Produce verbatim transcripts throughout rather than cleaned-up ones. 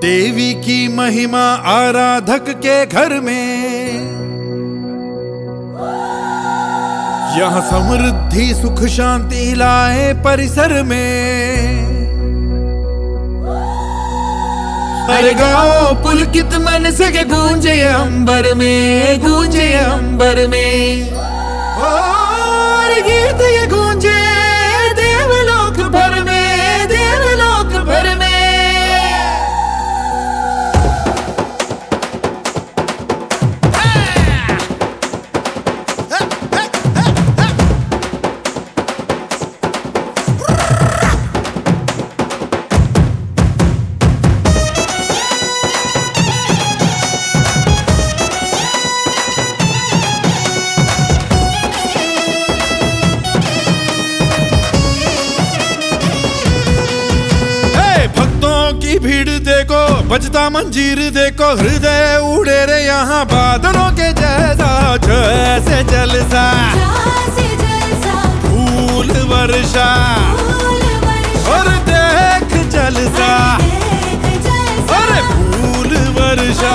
देवी की महिमा आराधक के घर में, यहाँ समृद्धि सुख शांति लाए परिसर में। अरे गाओ पुलकित मन से गूंजे अंबर में, गूंजे अंबर में। और गीत ये गूंजे देवलोक भर में, देवलोक भर में। की भीड़ देखो, बजता मंजीर देखो, हृदय उड़े रे यहाँ बादलों के जैसा। जैसे जलसा फूल वर्षा, और देख जलसा, अरे फूल वर्षा।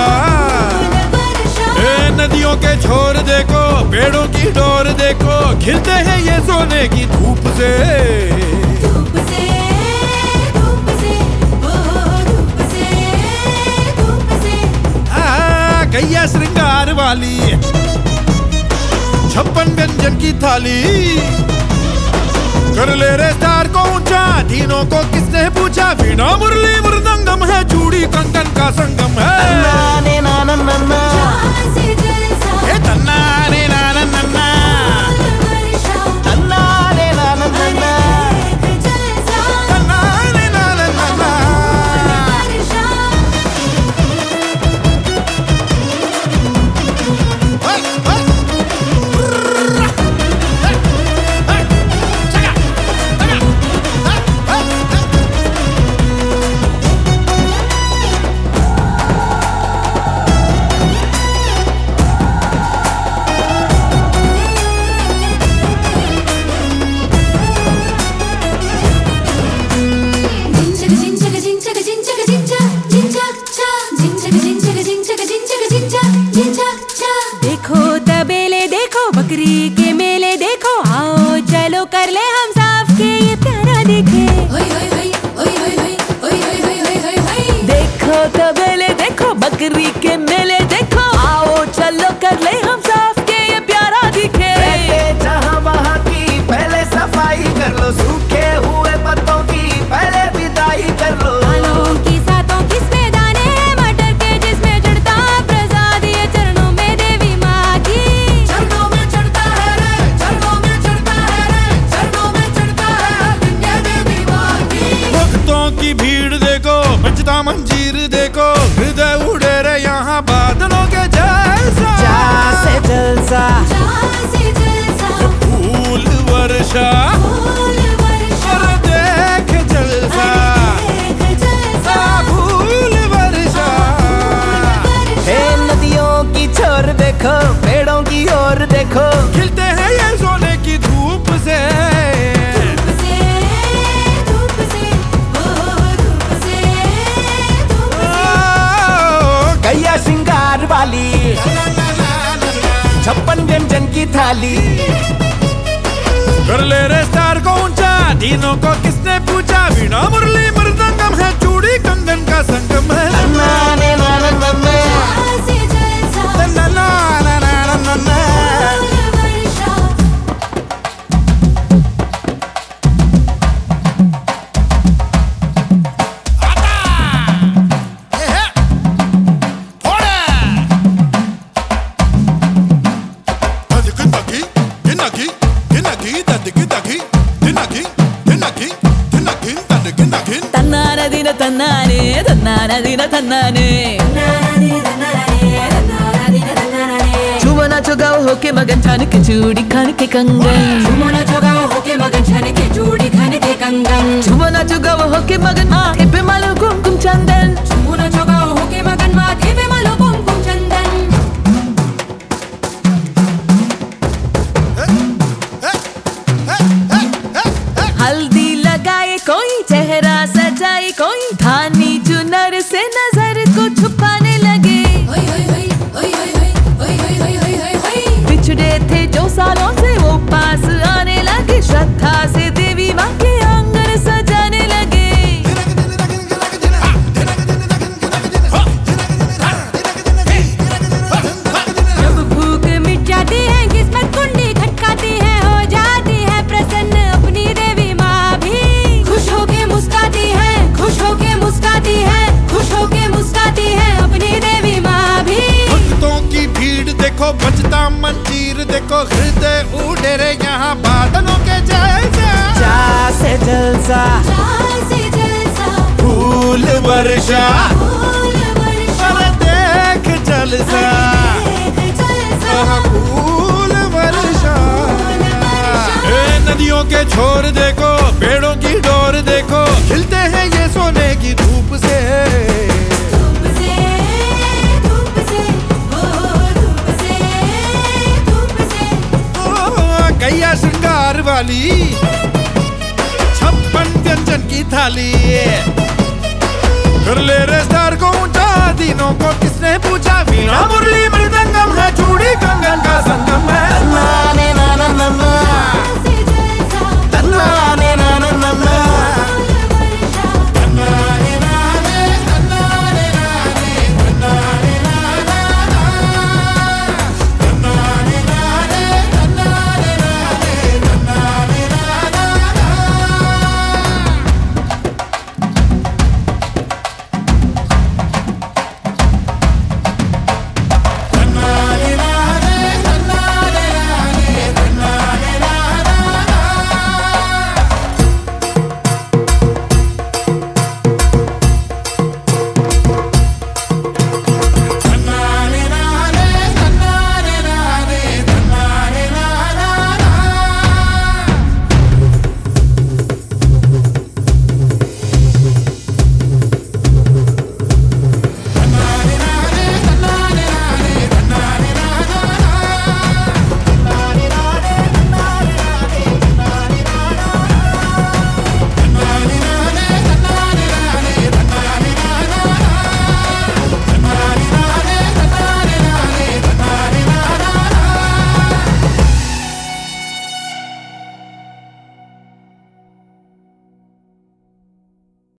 ए नदियों के छोर देखो, पेड़ों की डोर देखो, खिलते हैं ये सोने की धूप से। गैया श्रृंगार वाली छप्पन व्यंजन की थाली, कर ले रे स्टार को ऊंचा, तीनों को किसने पूछा। वीणा मुरली मृदंगम है, चूड़ी कंगन का संगम है। तन्ना ने नाना नन्ना, ए तन्ना ने नाना नन्ना, तन्ना ने नाना नन्ना, तन्ना ने नाना नन्ना। देखो तबेले देखो, बकरी के मेले देखो, आओ चलो कर ले हम साफ के ये प्यारा दिखे। देखो तबेले देखो, बकरी के मेले देखो, आओ चलो कर ले हम साफ के ये प्यारा दिखे। जहाँ वहाँ की पहले सफाई कर लो, सूखे हुए पत्तों की पहले विदाई कर लो। आलूओं की सातों किसमें दाने हैं, मटर के जिसमें चढ़ता प्रसाद, ये चरणों में देवी माँ की। चरणों में चढ़ता है रे, चरणों में चढ़ता है रे, चरणों में चढ़ता है विंध्य देवी माँ की। भक्तों की भीड़ देखो, बजता मंजीर देखो, हृदय उड़े रे यहाँ बादलों के जैसा। जैसे जलसा फूल वर्षा, और देख जलसा, आ फूल वर्षा। हे नदियों की छोर देखो, पेड़ों की ओर देखो, खिलते हैं ये सोने की धूप से। गैया श्रृंगार वाली छप्पन व्यंजन की थाली, कर ले रे स्टार को ऊंचा, तीनों को किसने पूछा। वीणा मुरली मृदंगम है, चूड़ी कंगन का संगम है। तन्ना ने नाना नन्ना, तन्ना ना ना ना ना ना। తన్నానదిన తన్నానే, తన్నానదిన తన్నానే। चुमना चुगाओ होके मगन छान के चूड़ी खान के कंगन, चुमना चुगाओ होके मगन छान के चूड़ी खान के कंगन, चुमना चुगाओ होके मगन माथे पे मालो कुमकुम चंदन, चुमना चुगाओ होके मगन माथे पे मालो कुमकुम चंदन। हल्दी लगाए कोई, चेहरा सजाए कोई, धानी चुनर से नजर जलसा, से जलसा, फूल वर्षा, फूल वर्षा, अरे देख जलसा, देख जलसा, आहा, फूल वर्षा। ए, नदियों के छोर देखो, पेड़ों की डोर देखो, खिलते हैं ये सोने की धूप से। धूप से, धूप से, ओ धूप से, धूप से। ओ, गैया श्रृंगार वाली, छप्पन व्यंजन की थाली, कर ले रे स्टार को ऊंचा, तीनों को किसने पूछा, वीणा मुरली मृदंगम है, चूड़ी कंगन का संगम है।